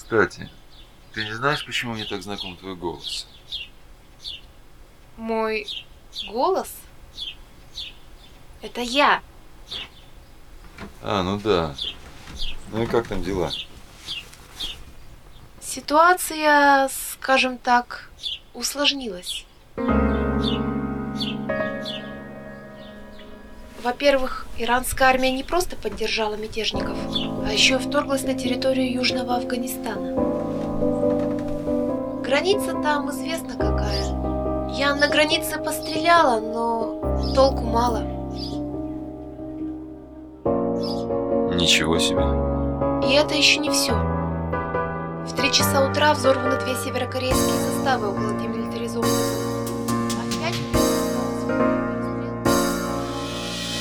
Кстати, ты не знаешь, почему мне так знаком твой голос? Мой голос? Это я. А, ну да. Ну и как там дела? Ситуация, скажем так, усложнилась. Во-первых, иранская армия не просто поддержала мятежников, а еще и вторглась на территорию Южного Афганистана. Граница там известна какая. Я на границе постреляла, но толку мало. Ничего себе. И это еще не все. В 3 часа утра взорваны 2 северокорейские заставы около демилитаризованных